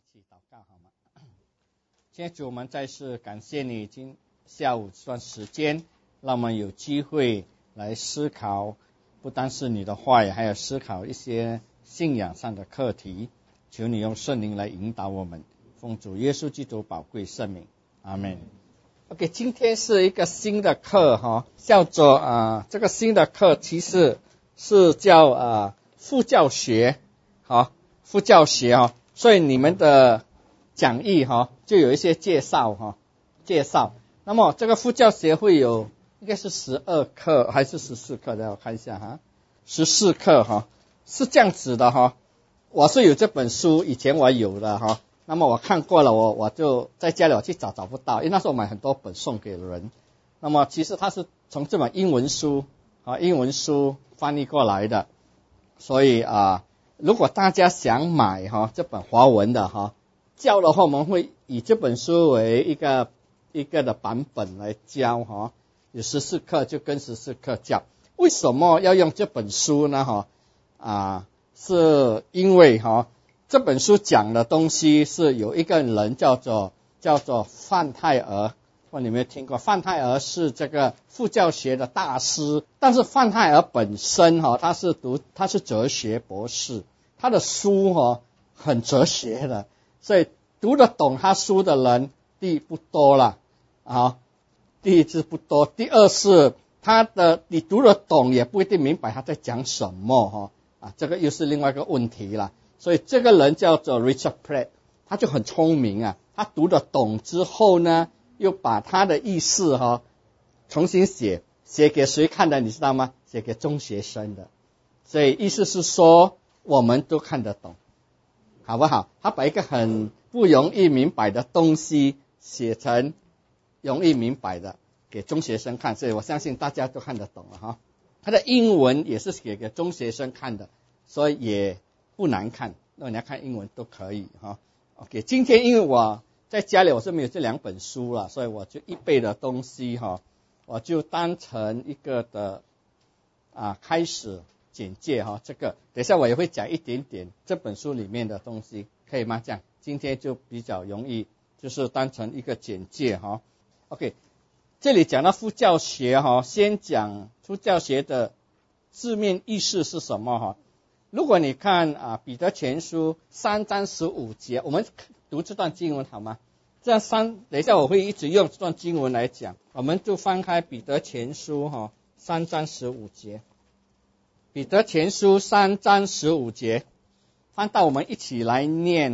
起祷告好吗？今天主，我们再次感谢你，今下午这段时间让我们有机会来思考，不单是你的话语，还有思考一些信仰上的课题。求你用圣灵来引导我们，奉主耶稣基督宝贵圣名，阿们。OK， 今天是一个新的课叫做这个新的课其实是叫副教学，副教学所以你们的讲义就有一些介绍。那么这个副教学会有应该是12课还是14课的，我看一下14课是这样子的我是有这本书，以前我有的那么我看过了，我就在家里我去找不到，因为那时候我买很多本送给人。那么其实它是从这本英文书翻译过来的，所以如果大家想买这本华文的教的话，我们会以这本书为一个的版本来教有14课就跟14课教。为什么要用这本书呢是因为这本书讲的东西是有一个人叫做范泰尔，你有没有听过？范泰尔是这个副教学的大师，但是范泰尔本身他是哲学博士，他的书很哲学的，所以读得懂他书的人第一不多了第一是不多，第二是你读得懂也不一定明白他在讲什么这个又是另外一个问题了。所以这个人叫做 Richard Pratt， 他就很聪明他读得懂之后呢，又把他的意思重新写给谁看的你知道吗？写给中学生的，所以意思是说我们都看得懂，好不好？他把一个很不容易明白的东西写成容易明白的给中学生看，所以我相信大家都看得懂了他的英文也是写给中学生看的，所以也不难看，如果你要看英文都可以OK， 今天因为我在家里我是没有这2本书了，所以我就一备的东西我就当成一个的开始简介这个等一下我也会讲一点点这本书里面的东西，可以吗？这样今天就比较容易，就是当成一个简介OK， 这里讲到副教学先讲副教学的字面意思是什么如果你看彼得前书3章15节，我们读这段经文好吗？这样等一下我会一直用这段经文来讲，我们就翻开彼得前书3章15节，彼得前书3章15节，翻到我们一起来念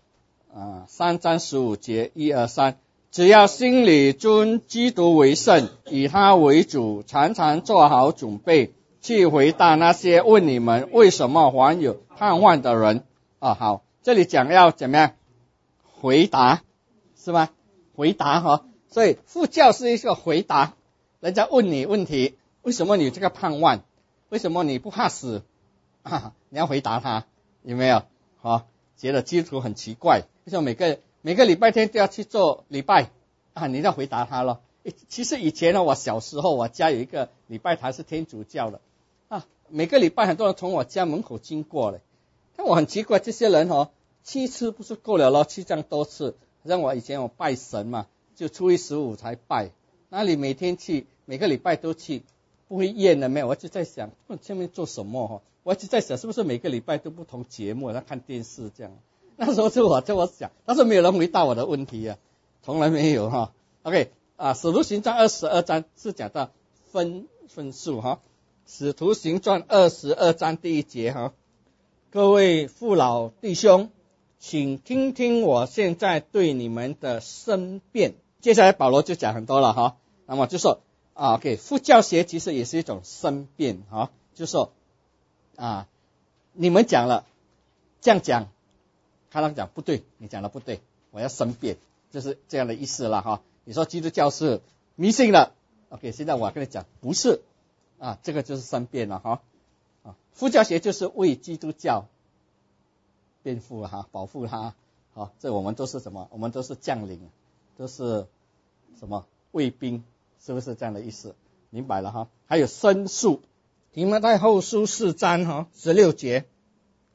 3章15节1、2、3，只要心里尊基督为圣，以他为主，常常做好准备去回答那些问你们为什么还有盼望的人好，这里讲要怎么样回答是吗？回答所以副教是一个回答，人家问你问题，为什么你有这个盼望？为什么你不怕死你要回答他，有没有觉得基督徒很奇怪，为什么每个礼拜天都要去做礼拜你要回答他咯。其实以前我小时候我家有一个礼拜堂是天主教的每个礼拜很多人从我家门口经过了，但我很奇怪，这些人7次不是够了咯，去这样多次，好像我以前我拜神嘛，就初一十五才拜，哪里每天去，每个礼拜都去，不会厌了没有？我就在想前面做什么我就在想是不是每个礼拜都不同节目，在看电视这样。那时候就我想，但是没有人回答我的问题从来没有OK使徒行传22章是讲到分数使徒行传22章第1节各位父老弟兄，请听听我现在对你们的申辩。接下来保罗就讲很多了那么就说OK， 副教学其实也是一种申辩就说你们讲了这样讲，他讲不对，你讲的不对，我要申辩，就是这样的意思了你说基督教是迷信了 OK， 现在我跟你讲不是这个就是申辩了副教学就是为基督教辩护保护他这我们都是什么？我们都是将领，都是什么卫兵，是不是这样的意思？明白了还有申诉，提摩太后书4章16节，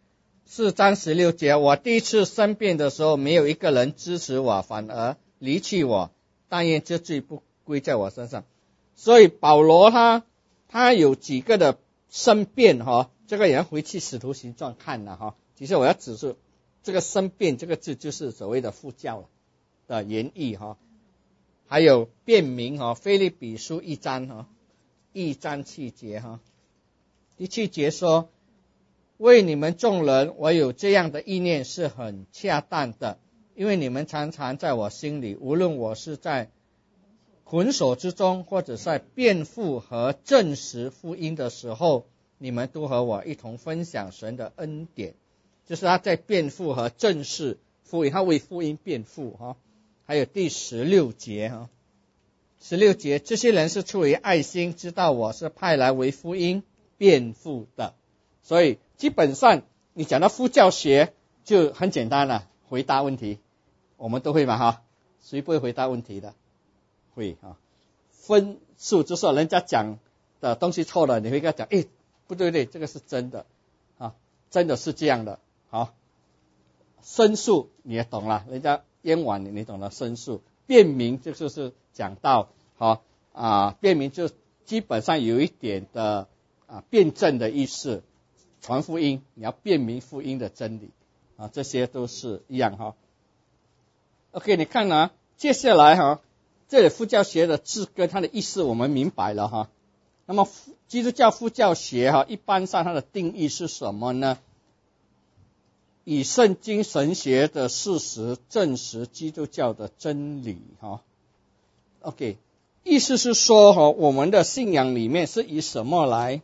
4章16节，我第一次申辩的时候，没有一个人支持我，反而离弃我，但愿这罪不归在我身上。所以保罗他有几个的申辩这个也要回去使徒行传看了其实我要指出这个申辩这个字就是所谓的副教的原意还有辩明腓立比书1章7节第7节说，为你们众人我有这样的意念是很恰当的，因为你们常常在我心里，无论我是在捆锁之中，或者在辩护和证实福音的时候，你们都和我一同分享神的恩典。就是他在辩护和证实福音，他为福音辩护还有第16节16节，这些人是出于爱心，知道我是派来为福音辩护的。所以基本上你讲到副教学就很简单了，回答问题我们都会嘛谁不会回答问题的？会分数就是说人家讲的东西错了，你会跟他讲不对，这个是真的真的是这样的申诉你也懂了，人家冤枉你懂了申诉。辩明就是讲到辩明就基本上有一点的辩证的意思，传福音你要辩明福音的真理这些都是一样OK， 你看接下来这里副教学的字根它的意思我们明白了那么基督教副教学一般上它的定义是什么呢？以圣经神学的事实证实基督教的真理OK， 意思是说我们的信仰里面是以什么来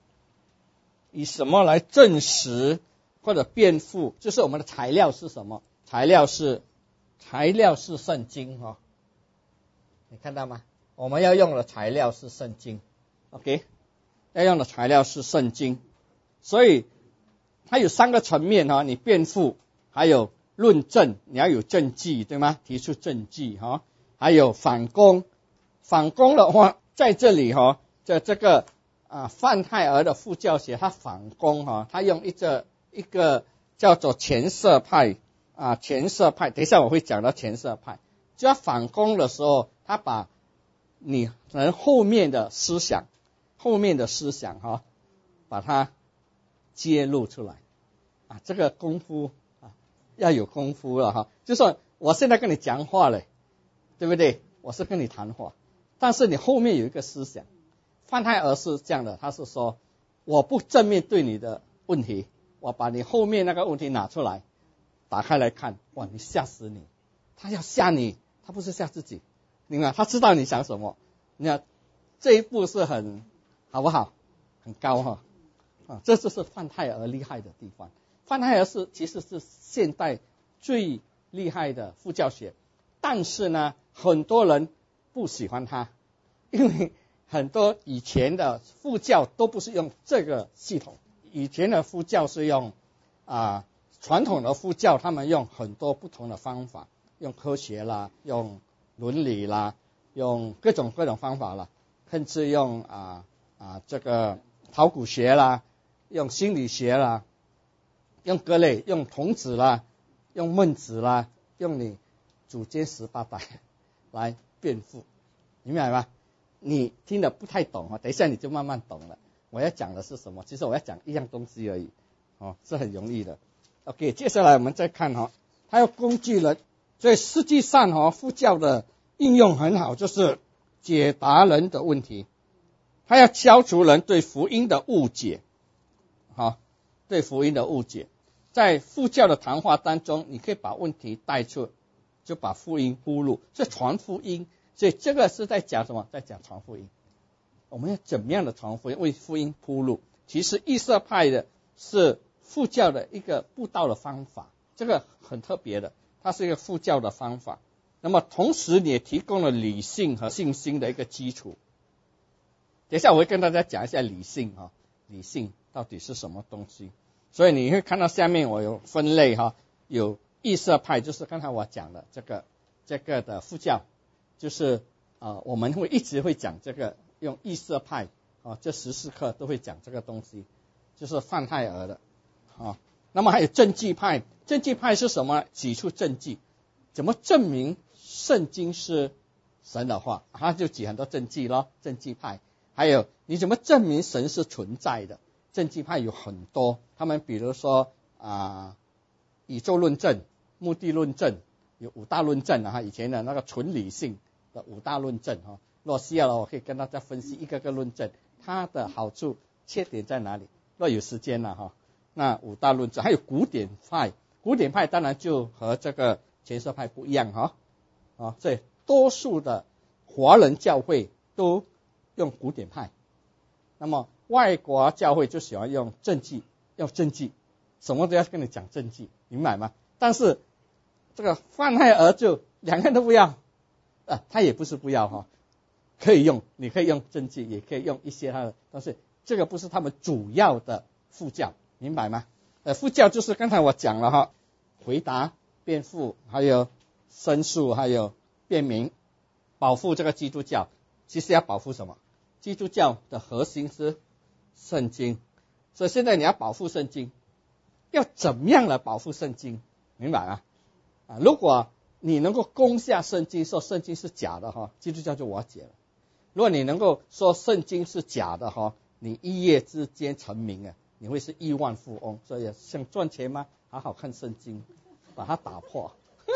证实或者辩护，就是我们的材料是什么？材料是圣经你看到吗？我们要用的材料是圣经 OK， 要用的材料是圣经。所以它有3个层面你辩护，还有论证，你要有证据对吗？提出证据还有反攻的话，在这里这个范泰尔的副教学他反攻他用一个叫做前色派前色派，等一下我会讲到前色派。就要反攻的时候，他把你人后面的思想把它揭露出来这个功夫要有功夫了就说我现在跟你讲话了，对不对？我是跟你谈话，但是你后面有一个思想。范泰尔是这样的，他是说我不正面对你的问题，我把你后面那个问题拿出来打开来看，哇，你吓死你！他要吓你，他不是吓自己，你看他知道你想什么。你看这一步是很好不好？很高这就是范泰尔厉害的地方。范泰尔其实是现代最厉害的副教学，但是呢很多人不喜欢他，因为很多以前的副教都不是用这个系统，以前的副教是用传统的副教，他们用很多不同的方法，用科学啦，用伦理啦，用各种方法啦，甚至用这个考古学啦，用心理学啦，用各类，用童子啦，用孟子啦，用你祖先18代来辩护，明白吗？你听得不太懂等一下你就慢慢懂了。我要讲的是什么？其实我要讲一样东西而已是很容易的。OK， 接下来我们再看它有工具人，所以实际上副教的应用很好，就是解答人的问题，它要消除人对福音的误解对福音的误解。在副教的谈话当中，你可以把问题带出，就把福音铺路，是传福音。所以这个是在讲什么？在讲传福音。我们要怎么样的传福音，为福音铺路？其实异色派的是副教的一个布道的方法，这个很特别的，它是一个副教的方法。那么同时你也提供了理性和信心的一个基础。等一下我会跟大家讲一下理性理性到底是什么东西。所以你会看到下面我有分类有异色派，就是刚才我讲的这个的副教，就是我们一直会讲这个，用异色派这14课都会讲这个东西，就是范泰尔的那么还有证据派，证据派是什么？举出证据，怎么证明圣经是神的话？他就举很多证据咯，证据派。还有你怎么证明神是存在的？证据派有很多，他们比如说宇宙论证、目的论证，有5大论证以前的那个纯理性的5大论证若需要了，我可以跟大家分析一个个论证，它的好处、缺点在哪里。若有时间了那5大论证，还有古典派，古典派当然就和这个前设派不一样所以多数的华人教会都用古典派，那么外国教会就喜欢用证据，要证据，什么都要跟你讲证据，明白吗？但是这个范海儿就两个人都不要，他也不是不要可以用，你可以用证据，也可以用一些他的，但是这个不是他们主要的副教，明白吗？副教就是刚才我讲了回答、辩护，还有申诉，还有辩明，保护这个基督教。其实要保护什么？基督教的核心是圣经，所以现在你要保护圣经，要怎么样来保护圣经？明白吗？如果你能够攻下圣经，说圣经是假的基督教就瓦解了。如果你能够说圣经是假的你一夜之间成名你会是亿万富翁。所以想赚钱吗？好好看圣经，把它打破。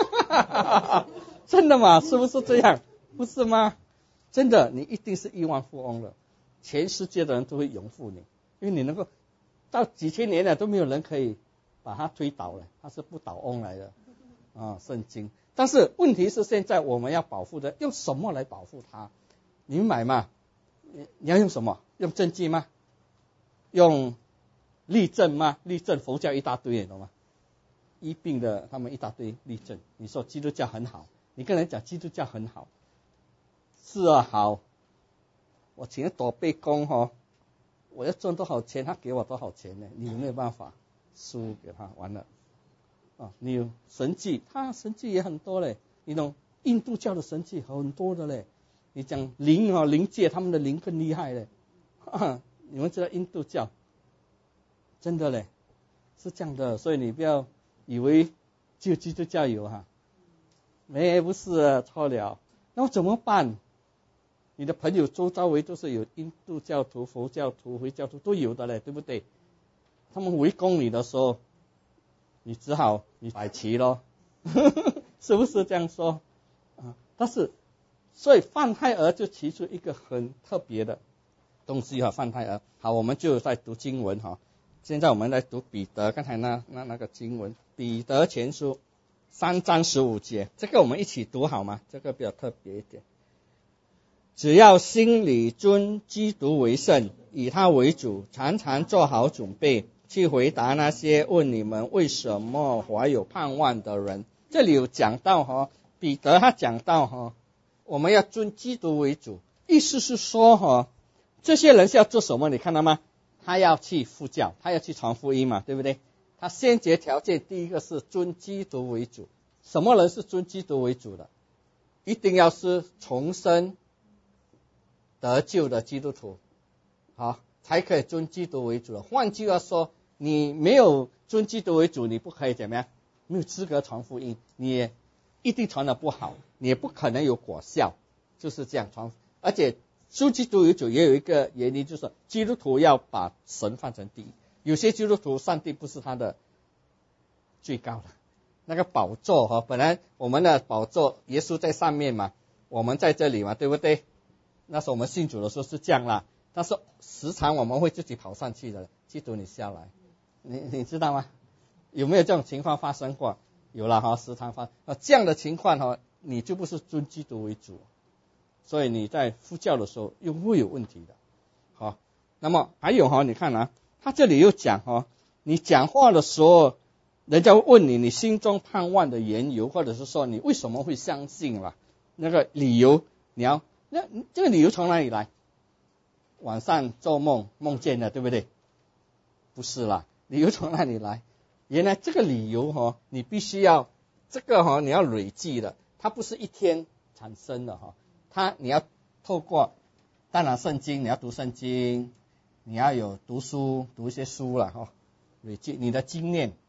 真的吗？是不是这样？不是吗？真的，你一定是亿万富翁了，全世界的人都会拥护你，因为你能够到几千年了都没有人可以把它推倒了，它是不倒翁来的圣经。但是问题是现在我们要保护的，用什么来保护它？你明白吗？你要用什么？用证据吗？用例证吗？例证佛教一大堆，你懂吗？医病的他们一大堆例证。你说基督教很好，你跟人讲基督教很好，是好，我请多倍工我要赚多少钱，他给我多少钱呢？你有没有办法输给他？完了你有神迹，他神迹也很多嘞。你懂印度教的神迹很多的嘞。你讲灵界，他们的灵更厉害嘞。你们知道印度教真的嘞，是这样的。所以你不要以为只有基督教有不是错了。那我怎么办？你的朋友周遭围都是有印度教徒、佛教徒、回教徒都有的嘞，对不对？他们围攻你的时候，你只好你摆旗咯。是不是这样说但是所以范太儿就提出一个很特别的东西范太儿。好，我们就在读经文现在我们来读彼得刚才那个经文，彼得前书3章15节，这个我们一起读好吗？这个比较特别一点。只要心里尊基督为圣，以他为主，常常做好准备去回答那些问你们为什么怀有盼望的人。这里有讲到彼得他讲到我们要尊基督为主，意思是说这些人是要做什么？你看到吗？他要去布教，他要去传福音嘛，对不对？他先决条件第一个是尊基督为主。什么人是尊基督为主的？一定要是重生得救的基督徒才可以尊基督为主的。换句话说，你没有尊基督为主，你不可以怎么样？没有资格传福音，你也一定传得不好，你也不可能有果效，就是这样传。而且尊基督为主也有一个原因，就是基督徒要把神放成第一。有些基督徒上帝不是他的最高的那个宝座本来我们的宝座耶稣在上面嘛，我们在这里嘛，对不对？那时候我们信主的时候是这样啦，但是时常我们会自己跑上去的，基督你下来，你知道吗？有没有这种情况发生过？有了时常发这样的情况你就不是尊基督为主，所以你在布教的时候又会有问题的那么还有你看他这里又讲你讲话的时候，人家会问你心中盼望的缘由，或者是说你为什么会相信啦，那个理由你要这个理由从哪里来？晚上做梦见的，对不对？不是啦，理由从哪里来？原来这个理由你必须要这个你要累积的，它不是一天产生的你要透过当然圣经，你要读圣经，你要有读书，读一些书了累积你的经验，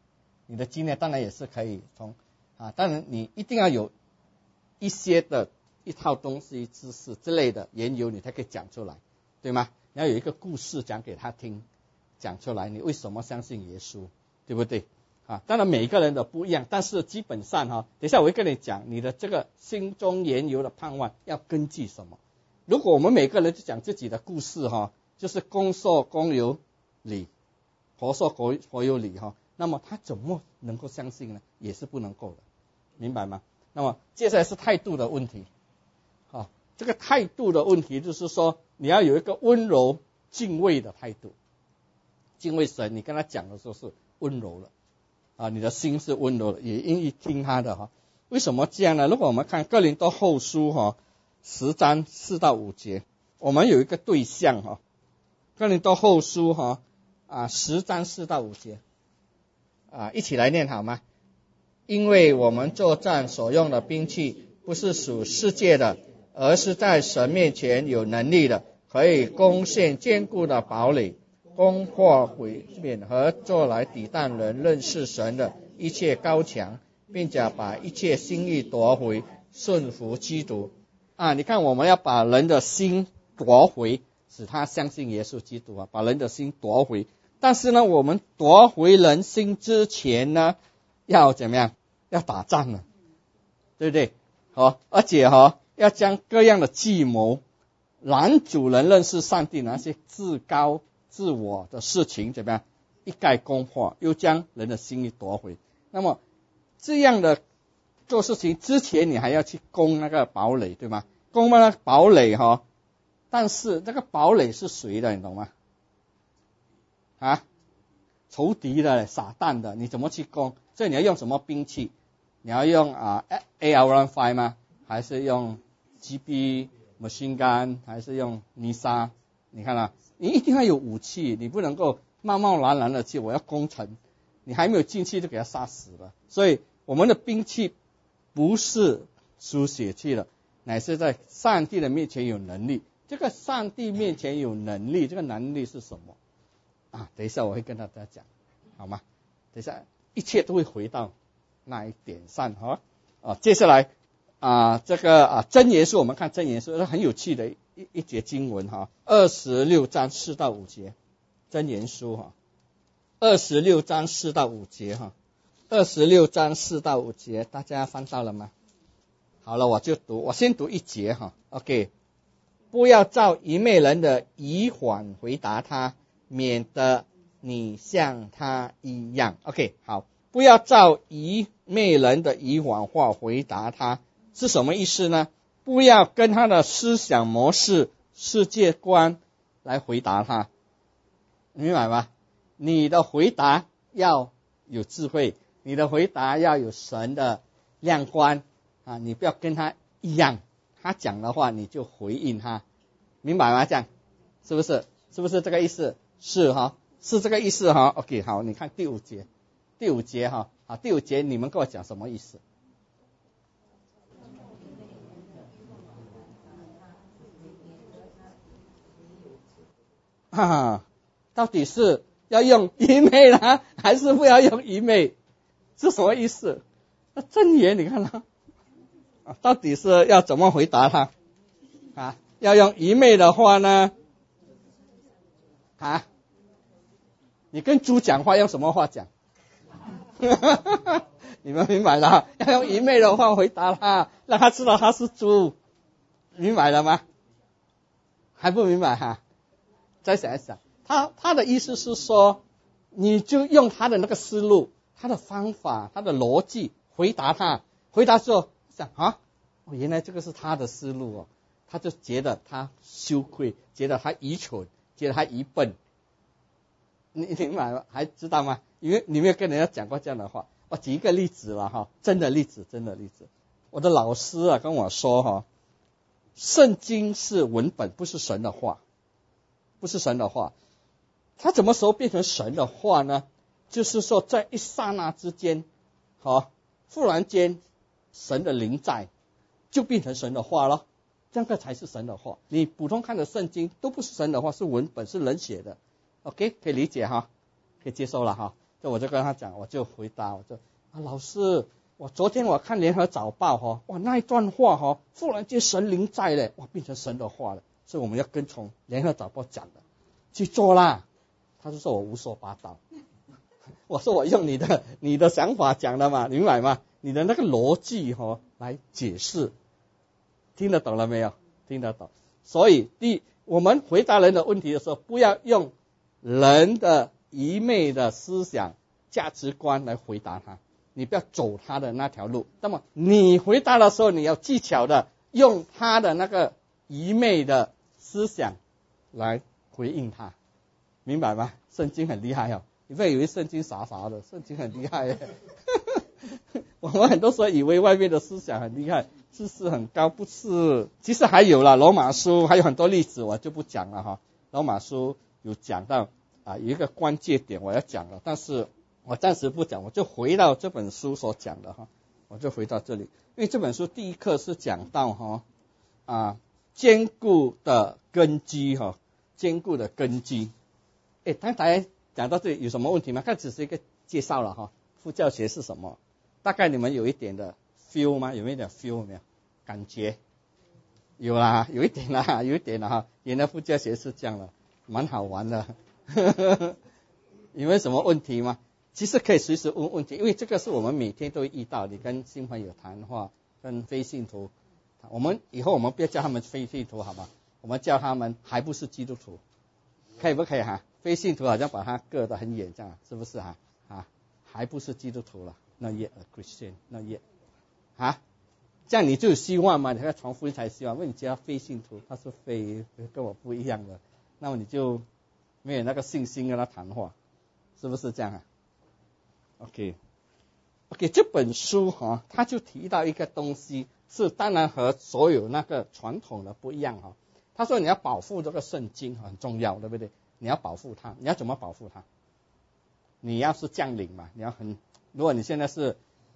你的经验当然也是可以从当然你一定要有一些的一套东西、知识之类的研究，你才可以讲出来，对吗？你要有一个故事讲给他听，讲出来你为什么相信耶稣，对不对？当然每一个人的不一样，但是基本上等一下我会跟你讲，你的这个心中研究的盼望要根据什么？如果我们每个人就讲自己的故事就是公说公有理，婆说婆有理那么他怎么能够相信呢？也是不能够的，明白吗？那么接下来是态度的问题。这个态度的问题就是说，你要有一个温柔敬畏的态度，敬畏神，你跟他讲的时候是温柔了你的心是温柔的，也愿意听他的为什么这样呢？如果我们看哥林多后书10章4到5节，我们有一个对象哥林多后书10章4到5节一起来念好吗？因为我们作战所用的兵器不是属世界的，而是在神面前有能力的，可以攻陷坚固的堡垒，攻破毁灭和做来抵挡人认识神的一切高墙，并且把一切心意夺回，顺服基督你看我们要把人的心夺回，使他相信耶稣基督把人的心夺回。但是呢，我们夺回人心之前呢，要怎么样？要打仗了，对不对？而且要将各样的计谋拦阻人认识上帝那些自高自我的事情怎么样一概攻破，又将人的心意夺回。那么这样的做事情之前，你还要去攻那个堡垒，对吗？攻那个堡垒但是这个堡垒是谁的，你懂吗？仇敌的，撒旦的，你怎么去攻？所以你要用什么兵器？你要用AR-15吗？还是用 GB machine gun， 还是用泥沙？你看你一定要有武器，你不能够贸贸然然的去我要攻城，你还没有进去就给他杀死了。所以我们的兵器不是属血气的，乃是在上帝的面前有能力。这个上帝面前有能力，这个能力是什么等一下我会跟大家讲，好吗？等一下一切都会回到那一点上接下来这个箴言书，我们看箴言书是很有趣的一节经文26章4到5节，箴言书26章4到5节26章4到5节，大家翻到了吗？好了，我先读一节OK， 不要照愚昧人的愚谎回答他，免得你像他一样。 OK， 好，不要照愚昧人的愚谎话回答他是什么意思呢？不要跟他的思想模式、世界观来回答他，明白吗？你的回答要有智慧，你的回答要有神的亮光你不要跟他一样，他讲的话你就回应他，明白吗？这样是不是这个意思？是是这个意思OK， 好，你看第五节第五节你们跟我讲什么意思？到底是要用愚昧呢，还是不要用愚昧？是什么意思？那箴言你看到底是要怎么回答他要用愚昧的话呢你跟猪讲话用什么话讲？你们明白了？要用愚昧的话回答他，让他知道他是猪，明白了吗？还不明白再想一想，他的意思是说，你就用他的那个思路、他的方法、他的逻辑回答他，回答之后想原来这个是他的思路他就觉得他羞愧，觉得他愚蠢，觉得他愚笨。你明白吗？还知道吗？因为你没有跟人家讲过这样的话。我举一个例子了真的例子。我的老师跟我说圣经是文本，不是神的话，不是神的话。它什么时候变成神的话呢？就是说在一刹那之间忽然间神的灵在，就变成神的话了，这个才是神的话。你普通看的圣经都不是神的话，是文本，是人写的。OK， 可以理解可以接受了就我就跟他讲，我就回答，老师，我昨天我看联合早报哇那一段话忽然间神灵在了，哇变成神的话了，所以我们要跟从联合早报讲的去做啦。他就说我胡说八道，我说我用你的想法讲的嘛，明白吗？你的那个逻辑来解释，听得懂了没有？听得懂。所以我们回答人的问题的时候，不要用人的愚昧的思想价值观来回答他，你不要走他的那条路。那么你回答的时候，你要技巧的用他的那个愚昧的思想来回应他，明白吗？圣经很厉害你不要以为圣经傻傻的，圣经很厉害我们很多时候以为外面的思想很厉害，知识很高，不是。其实还有了罗马书，还有很多例子，我就不讲了罗马书有讲到有一个关键点我要讲了，但是我暂时不讲，我就回到这本书所讲的我就回到这里。因为这本书第一课是讲到坚固的根基坚固的根基。刚才讲到这里有什么问题吗？看只是一个介绍了副教学是什么，大概你们有一点的 feel 吗？有没有点 feel 没有？感觉有啦，有一点啦，有一点啦原来副教学是这样的，蛮好玩的有没有什么问题吗？其实可以随时问问题，因为这个是我们每天都会遇到，你跟新朋友谈话，跟非信徒，以后我们不要叫他们非信徒好吗？我们叫他们还不是基督徒，可以不可以非信徒好像把他隔得很远这样，是不是还不是基督徒了 ，not yet a Christian， not yet， 这样你就有希望嘛？你看传福音才希望，因为你叫他非信徒，他是非跟我不一样的，那么你就没有那个信心跟他谈话，是不是这样？OK， 这本书他就提到一个东西，是当然和所有那个传统的不一样他说你要保护这个圣经很重要，对不对？你要保护它，你要怎么保护它？你要是将领嘛，如果你现在是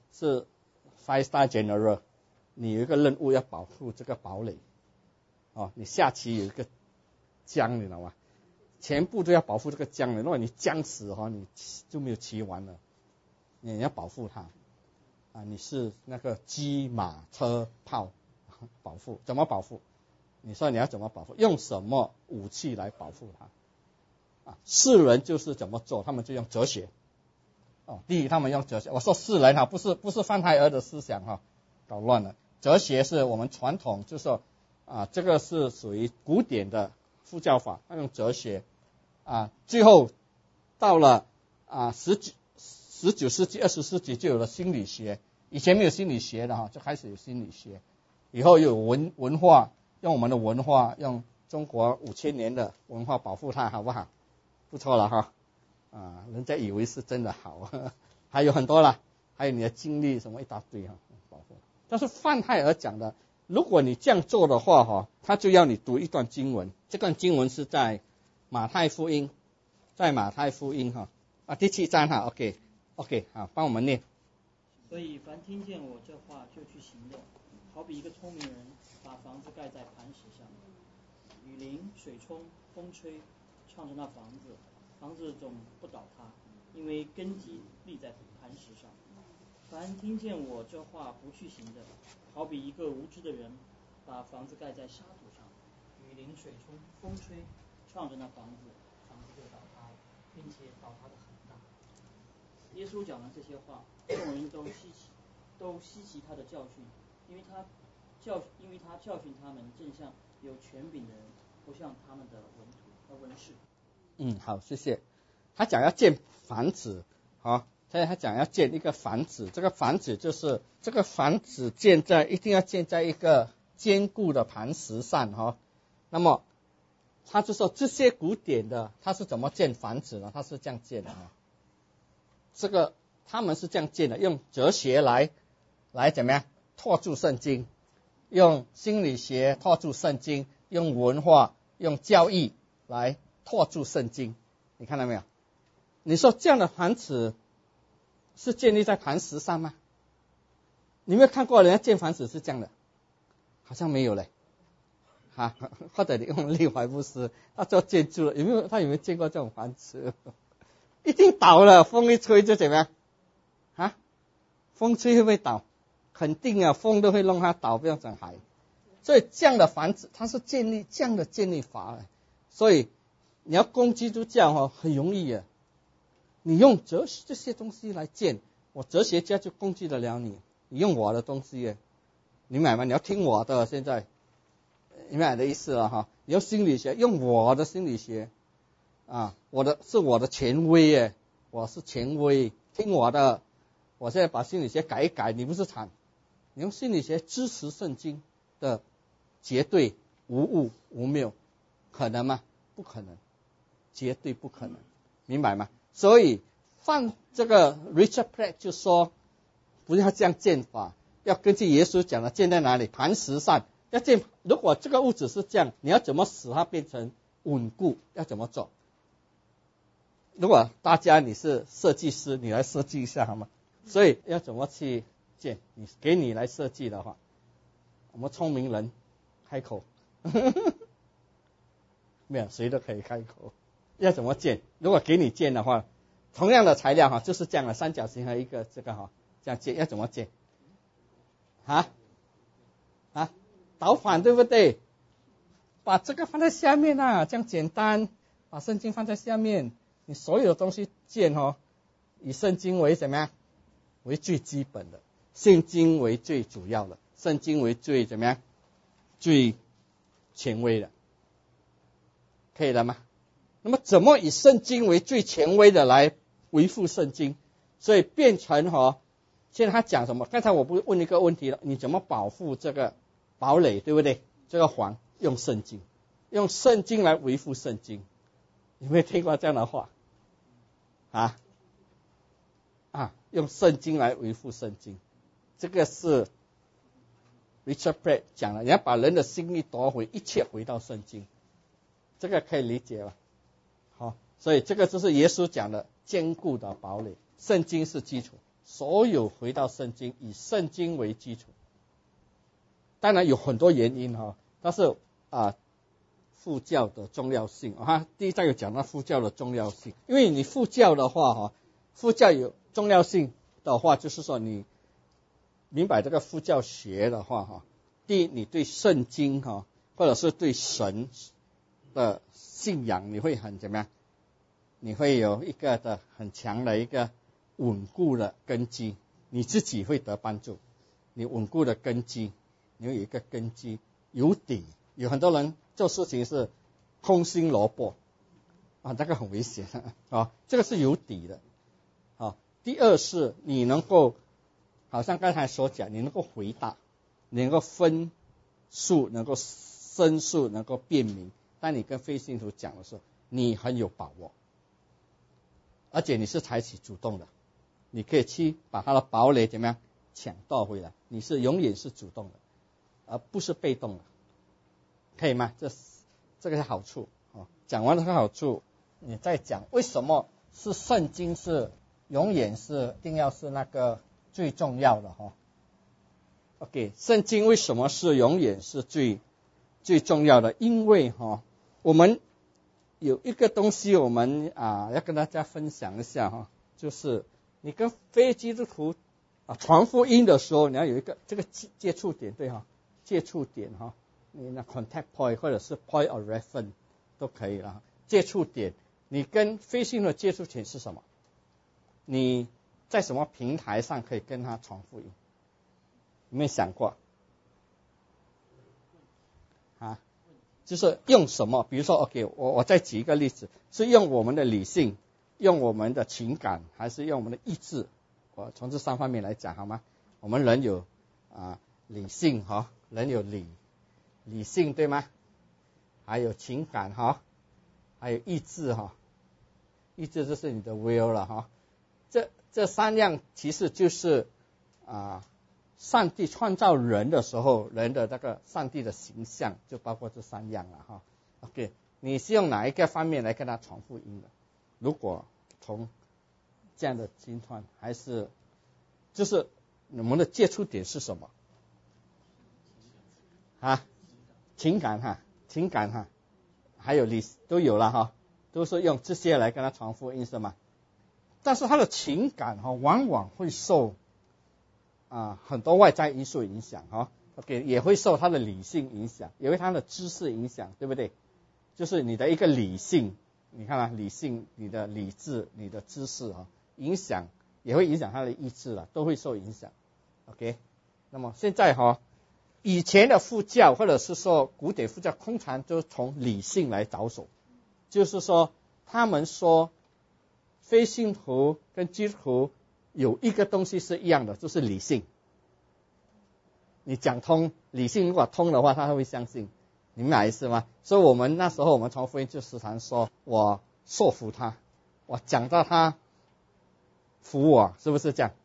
5-star general， 你有一个任务要保护这个堡垒你下棋有一个将，你知道吗？全部都要保护这个将的，如果你将死你就没有棋玩了。你要保护它你是那个机马车炮保护，怎么保护？你说你要怎么保护？用什么武器来保护它？世人就是怎么做，他们就用哲学第一他们用哲学，我说世人不是范泰尔的思想搞乱了。哲学是我们传统，就是说这个是属于古典的副教法，他用哲学最后到了19世纪20世纪就有了心理学，以前没有心理学的就开始有心理学，以后又有文化，用我们的文化，用中国5000年的文化保护它，好不好？不错了人家以为是真的好还有很多啦，还有你的经历什么一大堆保护。但是范泰尔讲的，如果你这样做的话他就要你读一段经文，这段经文是在马太福音，第7章OK 好，帮我们念。 所以凡听见我这话就去行的，好比一个聪明人把房子盖在磐石上，雨淋水冲风吹，创着那房子总不倒塌，因为根基立在磐石上。凡听见我这话不去行的，好比一个无知的人把房子盖在沙土上，雨淋水冲风吹，创着那房子就倒塌了，并且倒塌的很大。耶稣讲了这些话，众人都稀奇他的教训，因为他教训他们正像有权柄的人，不像他们的文士。 好，谢谢。他讲要建房子他讲要建一个房子，这个房子就是这个房子一定要建在一个坚固的磐石上那么他就说这些古典的他是怎么建房子呢？他是这样建的这个他们是这样建的，用哲学来怎么样托住圣经，用心理学托住圣经，用文化用教义来托住圣经。你看到没有？你说这样的房子是建立在磐石上吗？你没有看过人家建房子是这样的？好像没有嘞或者你用利怀布斯他做建筑了，他有没有见过这种房子？ 一定倒了，风一吹就怎么样？啊，风吹会不会倒？肯定啊，风都会弄它倒，不要讲海。所以这样的房子，它是建立这样的建立法。所以你要攻基督教很容易啊。你用这些东西来建，我哲学家就攻击得了你。你用我的东西，你明白吗？你要听我的，现在明白的意思了哈。你用心理学，用我的心理学啊，我的权威我是权威，听我的。我现在把心理学改一改，你不是惨？你用心理学支持圣经的绝对无误无谬，可能吗？不可能，绝对不可能，明白吗？所以放这个 Richard Pratt 就说，不要这样建法，要根据耶稣讲的建在哪里，磐石上。要建，如果这个屋子是这样，你要怎么使它变成稳固？要怎么做？如果大家你是设计师，你来设计一下好吗？所以要怎么去建？给你来设计的话，我们聪明人开口，没有谁都可以开口。要怎么建？如果给你建的话，同样的材料就是这样的三角形和一个这个这样建，要怎么建？倒反对不对？把这个放在下面这样简单。把圣经放在下面，你所有的东西建以圣经为怎么样？为最基本的，圣经为最主要的，圣经为最怎么样？最权威的，可以了吗？那么怎么以圣经为最权威的来维护圣经？所以变成现在他讲什么？刚才我不是问一个问题了，你怎么保护这个堡垒，对不对？这个环用圣经，用圣经来维护圣经。有没有听过这样的话？用圣经来维护圣经，这个是 Richard Pratt 讲的，你要把人的心意夺回，一切回到圣经，这个可以理解吧？好，所以这个就是耶稣讲的坚固的堡垒，圣经是基础，所有回到圣经，以圣经为基础。当然有很多原因但是副教的重要性第一章有讲到副教的重要性，因为你副教的话副教有重要性的话，就是说你明白这个副教学的话第一，你对圣经或者是对神的信仰，你会很怎么样？你会有一个的很强的一个稳固的根基，你自己会得帮助。你稳固的根基，你会有一个根基，有底。有很多人做事情是空心萝卜这个很危险这个是有底的第二是你能够好像刚才所讲，你能够回答，你能够分述，能够申诉，能够辩明。当你跟非信徒讲的时候，你很有把握，而且你是采取主动的，你可以去把他的堡垒怎么样抢夺回来，你是永远是主动的，而不是被动的，可以吗？这个是好处讲完了这个好处，你再讲为什么是圣经是永远是一定要是那个最重要的OK， 圣经为什么是永远是最重要的？因为我们有一个东西我们要跟大家分享一下就是你跟非基督徒传福音的时候，你要有一个这个接触点，对接触点你那 contact point 或者是 point of reference 都可以了。接触点，你跟非信徒的接触点是什么？你在什么平台上可以跟他传福音？有没有想过就是用什么？比如说 OK， 我再举一个例子，是用我们的理性，用我们的情感，还是用我们的意志？我从这三方面来讲好吗？我们人有理性人有理性对吗？还有情感还有意志意志就是你的 will 了这三样其实就是上帝创造人的时候，人的那个上帝的形象就包括这三样了OK， 你是用哪一个方面来跟他传福音的？如果从这样的经传，还是就是我们的接触点是什么情感还有理都有了都是用这些来跟他传福音是吗？ 但是他的情感往往会受很多外在因素影响，OK， 也会受他的理性影响，也会他的知识影响，对不对？就是你的一个理性，你看理性，你的理智，你的知识影响也会影响他的意志都会受影响。OK， 那么现在以前的佛教或者是说古典佛教，通常就从理性来着手，就是说他们说非信徒跟基督徒有一个东西是一样的，就是理性。你讲通，理性如果通的话，他会相信，你明白意思吗？所以我们那时候我们传福音就时常说，我说服他，我讲到他服我，是不是这样？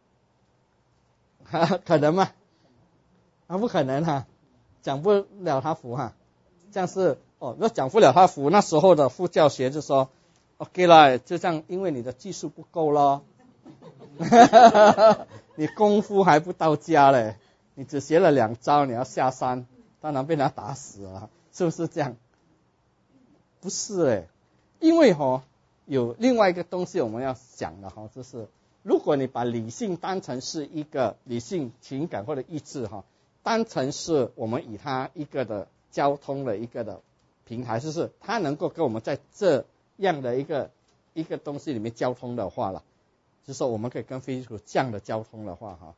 可能吗？不可能讲不了他服这样是那讲不了他服，那时候的佛教学就说 OK 了，就这样，因为你的技术不够咯你功夫还不到家嘞，你只学了2招，你要下山，当然被他打死了，是不是这样？不是因为有另外一个东西我们要讲的就是如果你把理性当成是一个理性情感或者意志当成是我们以它一个的交通的一个的平台，就是它能够跟我们在这样的一个东西里面交通的话就是说我们可以跟非基督徒这样的交通的话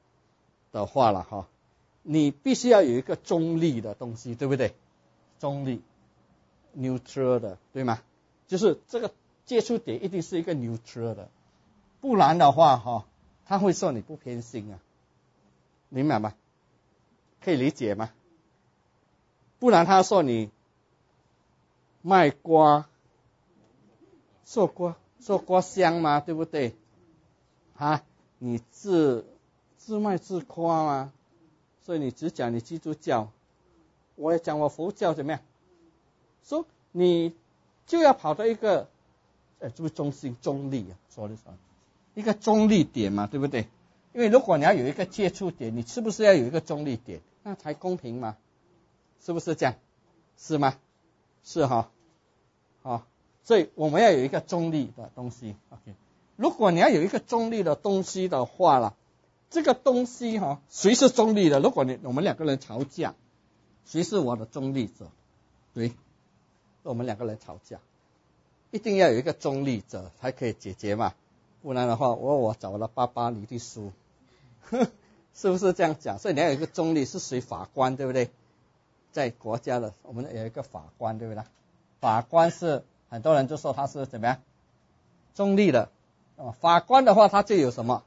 你必须要有一个中立的东西，对不对？中立 neutral 的，对吗？就是这个接触点一定是一个 neutral 的，不然的话他会说你不偏心明白吗？可以理解吗？不然他说你卖瓜做瓜香吗？对不对？你自卖自夸吗？所以你只讲你基督教，我也讲我佛教怎么样？说你就要跑到一个就是中立说一个中立点嘛，对不对？因为如果你要有一个接触点，你是不是要有一个中立点，那才公平嘛？是不是这样？是吗？是所以我们要有一个中立的东西。OK， 如果你要有一个中立的东西的话这个东西谁是中立的？如果我们2个人吵架，谁是我的中立者？对，我们2个人吵架，一定要有一个中立者才可以解决嘛，不然的话我找了爸爸你去输是不是这样讲？所以你要有一个中立，是谁？法官，对不对？在国家的我们有一个法官，对不对？法官是很多人就说他是怎么样中立的法官的话他就有什么？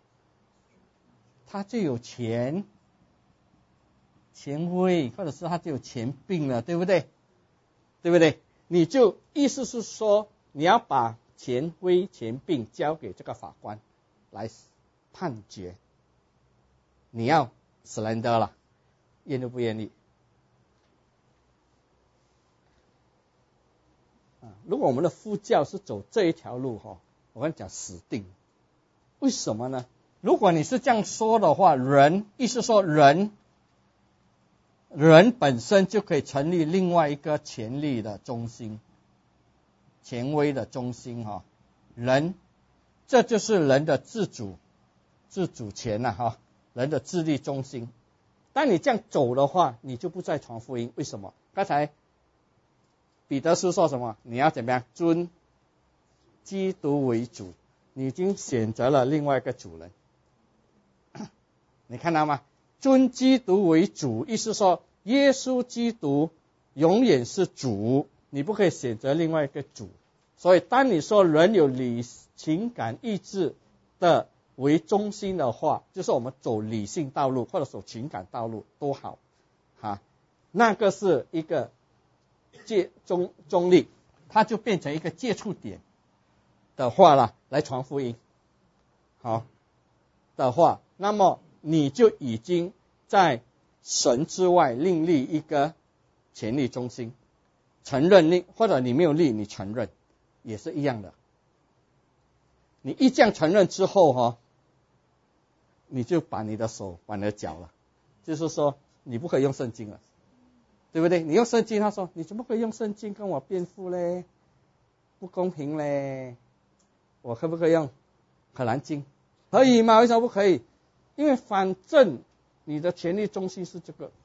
他就有权威，或者是他就有权柄了，对不对？对不对？你就意思是说你要把权威权柄交给这个法官来判决，你要 surrender 了，愿意不愿意？如果我们的佛教是走这一条路我跟你讲死定。为什么呢？如果你是这样说的话，意思说人本身就可以成立另外一个权力的中心，权威的中心人，这就是人的自主权人的自立中心。当你这样走的话，你就不再传福音。为什么？刚才彼得是说什么？你要怎么样？尊基督为主，你已经选择了另外一个主人。你看到吗？尊基督为主，意思说耶稣基督永远是主，你不可以选择另外一个主。所以当你说人有情感意志的为中心的话，就是我们走理性道路或者走情感道路都好那个是一个中立，它就变成一个接触点的话来传福音的话，那么你就已经在神之外另立一个权力中心，承认或者你没有立，你承认也是一样的。你一这样承认之后你就把你的手把你的脚了，就是说你不可以用圣经了，对不对？你用圣经，他说你怎么可以用圣经跟我辩护嘞？不公平嘞！我可不可以用可兰经，可以吗？为什么不可以？因为反正你的权力中心是这个，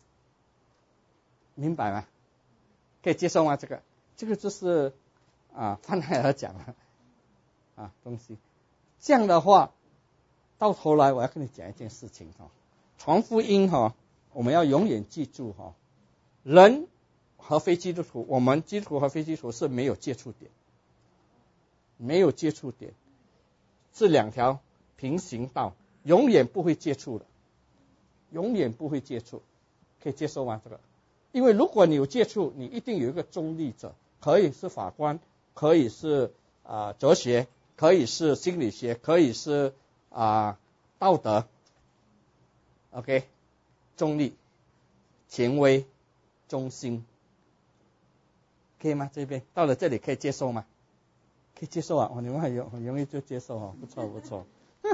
明白吗？可以接受吗？这个就是范海尔讲的东西。这样的话，到头来我要跟你讲一件事情传福音我们要永远记住人和非基督徒，我们基督徒和非基督徒是没有接触点，没有接触点，是两条平行道，永远不会接触的，永远不会接触，可以接受吗？这个，因为如果你有接触，你一定有一个中立者，可以是法官，可以是哲学，可以是心理学，可以是道德 ，OK， 中立、权威、中心，可以吗？这边到了这里可以接受吗？可以接受你们很容易就接受不错不错。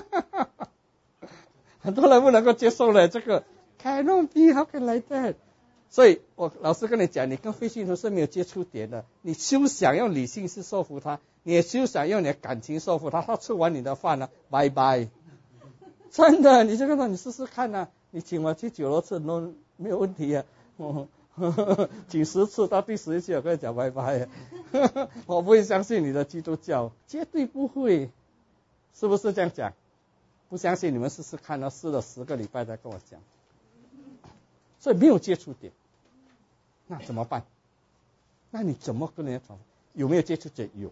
很多人不能够接受了这个 cannot be how can like that， 所以我老师跟你讲，你跟非信徒是没有接触点的，你休想用理性去说服他，你也休想用你的感情说服他，他吃完你的饭了，拜拜。真的，你就跟他，你试试看你请我去9次都没有问题请10次，到第11次我跟你讲拜拜。我不会相信你的基督教，绝对不会，是不是这样讲？不相信你们试试看试了10个礼拜再跟我讲。所以没有接触点，那怎么办？那你怎么跟人家传？有没有接触点？有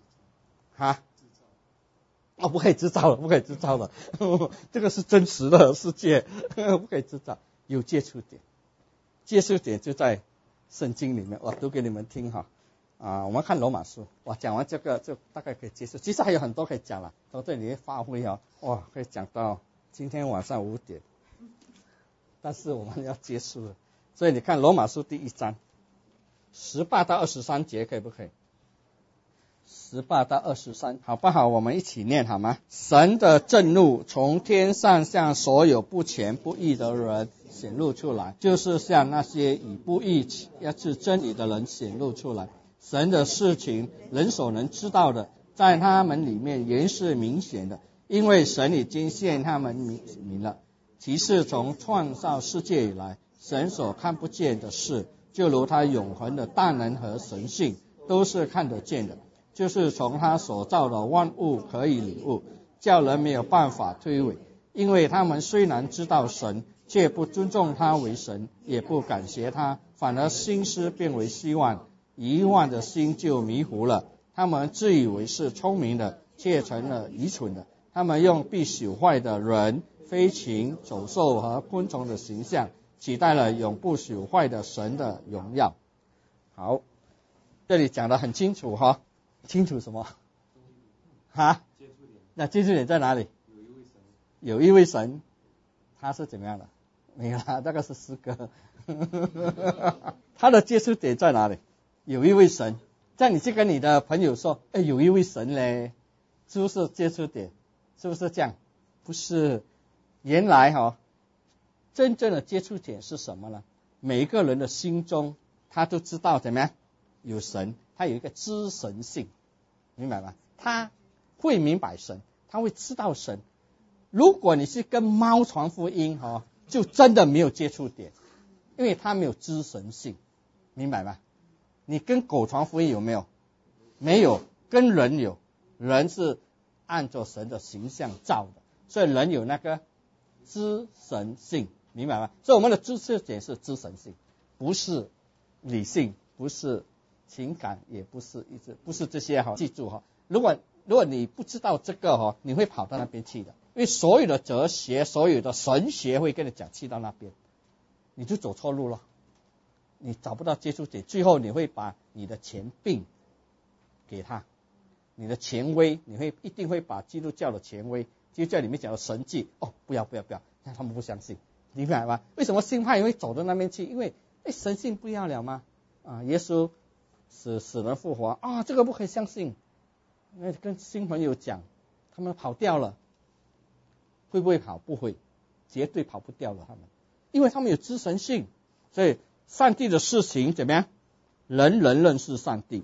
不可以制造了，不可以制造了。这个是真实的世界，不可以制造。有接触点，接触点就在圣经里面，我读给你们听我们看罗马书，讲完这个就大概可以结束。其实还有很多可以讲了，到这里发挥可以讲到今天晚上5点，但是我们要结束了，所以你看罗马书第1章18到23节可以不可以？18到23，好不好？我们一起念好吗？神的震怒从天上向所有不虔不义的人显露出来，就是向那些以不义压制真理的人显露出来。神的事情人所能知道的，在他们里面原是明显的，因为神已经现他们明了。其是从创造世界以来，神所看不见的事，就如他永恒的大能和神性，都是看得见的，就是从他所造的万物可以领悟，叫人没有办法推诿。因为他们虽然知道神，却不尊重他为神，也不感谢他，反而心思变为希望，遗忘的心就迷糊了。他们自以为是聪明的，却成了愚蠢的。他们用必朽坏的人、飞禽、走兽和昆虫的形象，取代了永不朽坏的神的荣耀。好，这里讲得很清楚清楚什么？那接触点在哪里？有一位神，他是怎么样的？没有啦，那个是诗歌。他的接触点在哪里？有一位神，在你去跟你的朋友说，有一位神嘞，是不是接触点？是不是这样？不是，原来真正的接触点是什么呢？每一个人的心中，他都知道怎么样？有神，他有一个知神性，明白吗？他会明白神，他会知道神。如果你是跟猫传福音就真的没有接触点，因为他没有知神性，明白吗？你跟狗传福音有没有？没有。跟人有，人是按照神的形象造的，所以人有那个知神性，明白吗？所以我们的知识点是知神性，不是理性，不是情感，也不是不是这些记住如果你不知道这个你会跑到那边去的，因为所有的哲学，所有的神学会跟你讲去到那边，你就走错路了，你找不到接触点，最后你会把你的权柄给他，你的权威，一定会把基督教的权威，基督教里面讲的神迹，不要，他们不相信，明白吗？为什么新派会走到那边去？因为神性不要了吗？耶稣死人复活这个不可以相信。跟新朋友讲，他们跑掉了，会不会跑？不会，绝对跑不掉了。他们，因为他们有知神性，所以上帝的事情怎么样？人人认识上帝，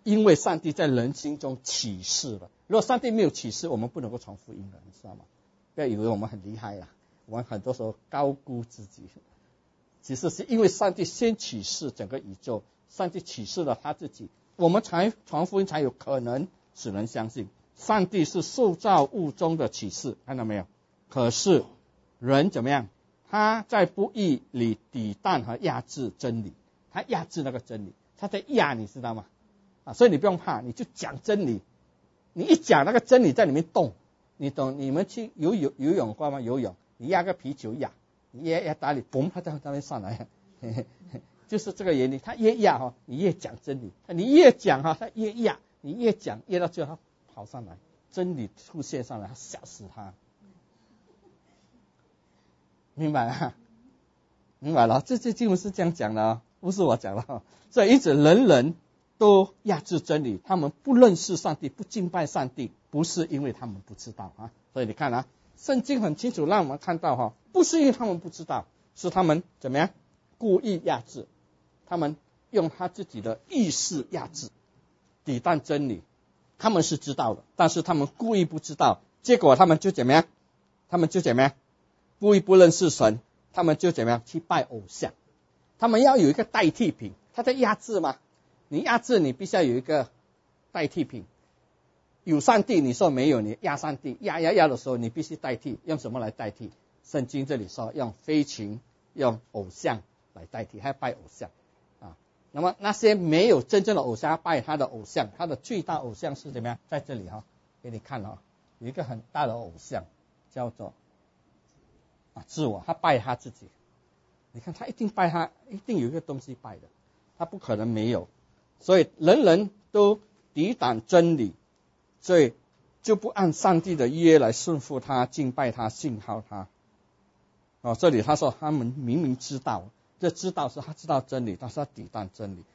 因为上帝在人心中启示了。如果上帝没有启示，我们不能够传福音的，你知道吗？不要以为我们很厉害啦，我们很多时候高估自己。其实是因为上帝先启示整个宇宙，上帝启示了他自己，我们才传福音才有可能使人相信。上帝是受造物中的启示，看到没有？可是人怎么样？他在不义里抵挡和压制真理，他压制那个真理，他在压，你知道吗？所以你不用怕，你就讲真理，你一讲那个真理在里面动，你懂？你们去游泳过吗？游泳，你压个皮球压，你压打里，嘣，它在那边上来，就是这个原理。他越压你越讲真理，你越讲他越压，你越讲越到最后他跑上来，真理出现上来，他吓死他。明白了，明白了，这经文是这样讲的不是我讲的所以因此人人都压制真理，他们不认识上帝，不敬拜上帝，不是因为他们不知道所以你看圣经很清楚让我们看到不是因为他们不知道，是他们怎么样故意压制，他们用他自己的意识压制，抵挡真理。他们是知道的，但是他们故意不知道，结果他们就怎么样？故意不认识神，他们就怎么样去拜偶像。他们要有一个代替品，他在压制嘛，你压制你必须要有一个代替品。有上帝你说没有，你压上帝，压的时候你必须代替，用什么来代替？圣经这里说用飞禽，用偶像来代替，还要拜偶像那么那些没有真正的偶像，拜他的偶像，他的最大偶像是怎么样？在这里给你看有一个很大的偶像叫做自我，他拜他自己。你看他一定拜他，一定有一个东西拜的，他不可能没有。所以人人都抵挡真理，所以就不按上帝的约来顺服他，敬拜他，信靠他这里他说他们明明知道，这知道是他知道真理，但是他抵挡真理，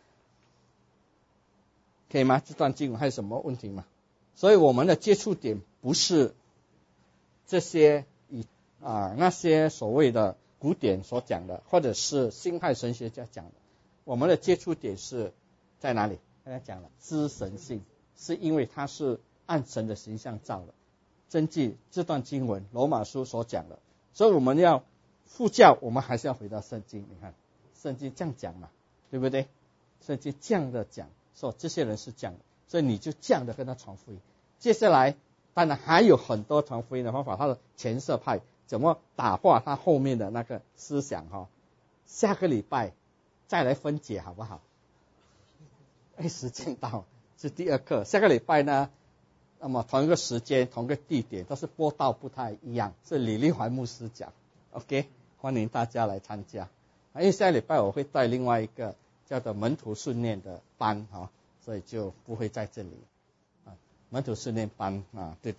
可以吗？这段经文还有什么问题吗？所以我们的接触点不是这些那些所谓的古典所讲的，或者是新派神学家讲的，我们的接触点是在哪里？刚才讲了知神性，是因为它是按神的形象造的，根据这段经文罗马书所讲的。所以我们要复教，我们还是要回到圣经。你看圣经这样讲嘛，对不对？圣经这样的讲说这些人是这样的，所以你就这样的跟他传福音。接下来当然还有很多传福音的方法，他的前色派怎么打破他后面的那个思想下个礼拜再来分解好不好？时间到是第二课，下个礼拜呢，那么同一个时间同一个地点，但是播道不太一样，是李立怀牧师讲 OK， 欢迎大家来参加。因为下个礼拜我会带另外一个叫做门徒训练的班所以就不会在这里门徒训练班对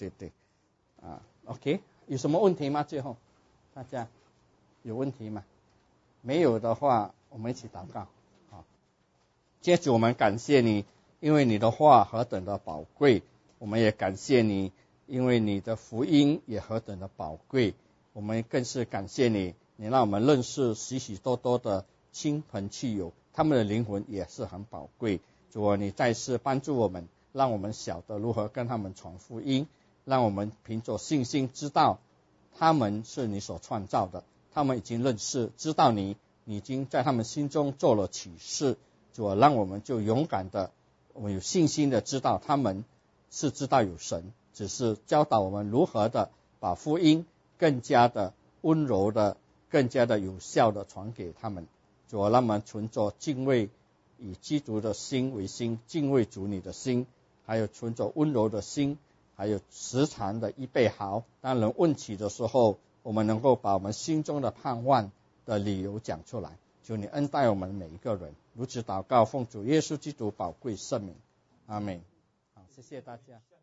OK， 有什么问题吗？最后大家有问题吗？没有的话我们一起祷告。接着我们感谢你，因为你的话何等的宝贵，我们也感谢你，因为你的福音也何等的宝贵，我们更是感谢你，你让我们认识许许多多的亲朋戚友，他们的灵魂也是很宝贵。主啊，你再次帮助我们，让我们晓得如何跟他们传福音，让我们凭着信心知道他们是你所创造的，他们已经认识知道你已经在他们心中做了启示。主啊，让我们就勇敢的，我们有信心的知道他们是知道有神，只是教导我们如何的把福音更加的温柔的，更加的有效的传给他们。主啊，让我们存着敬畏以基督的心为心，敬畏主你的心，还有存着温柔的心，还有时常的预备好，当人问起的时候，我们能够把我们心中的盼望的理由讲出来。求你恩待我们每一个人，如此祷告，奉主耶稣基督宝贵圣名，阿们。好，谢谢大家。